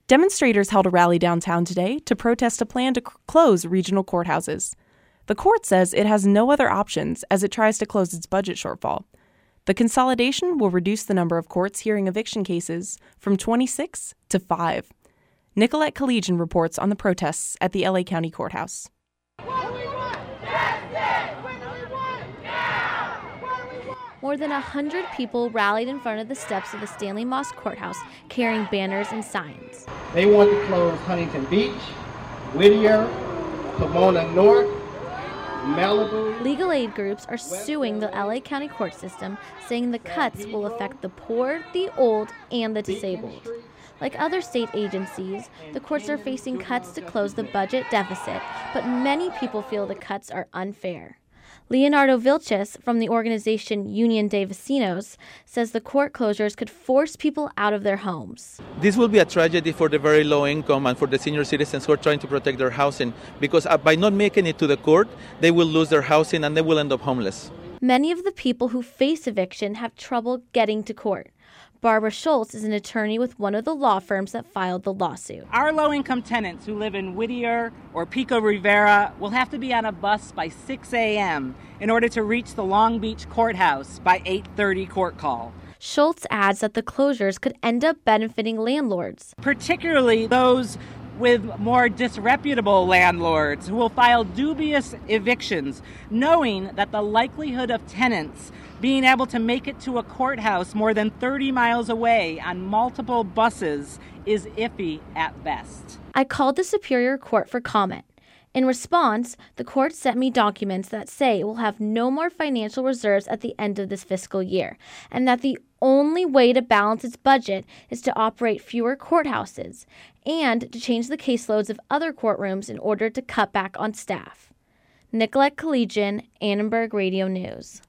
Demonstrators held a rally downtown today to protest a plan to close regional courthouses. The court says it has no other options as it tries to close its budget shortfall. The consolidation will reduce the number of courts hearing eviction cases from 26 to 5. Nicolette Collegian reports on the protests at the LA County Courthouse. More than 100 people rallied in front of the steps of the Stanley Mosk Courthouse carrying banners and signs. They want to close Huntington Beach, Whittier, Pomona North, Malibu. Legal aid groups are suing the LA County court system, saying the cuts will affect the poor, the old, and the disabled. Like other state agencies, the courts are facing cuts to close the budget deficit, but many people feel the cuts are unfair. Leonardo Vilches from the organization Union de Vecinos says the court closures could force people out of their homes. This will be a tragedy for the very low income and for the senior citizens who are trying to protect their housing, because by not making it to the court, they will lose their housing and they will end up homeless. Many of the people who face eviction have trouble getting to court. Barbara Schultz is an attorney with one of the law firms that filed the lawsuit. Our low-income tenants who live in Whittier or Pico Rivera will have to be on a bus by 6 a.m. in order to reach the Long Beach courthouse by 8:30 court call. Schultz adds that the closures could end up benefiting landlords, particularly those with more disreputable landlords who will file dubious evictions, knowing that the likelihood of tenants being able to make it to a courthouse more than 30 miles away on multiple buses is iffy at best. I called the Superior Court for comment. In response, the court sent me documents that say it will have no more financial reserves at the end of this fiscal year, and that the only way to balance its budget is to operate fewer courthouses and to change the caseloads of other courtrooms in order to cut back on staff. Nicolette Collegian, Annenberg Radio News.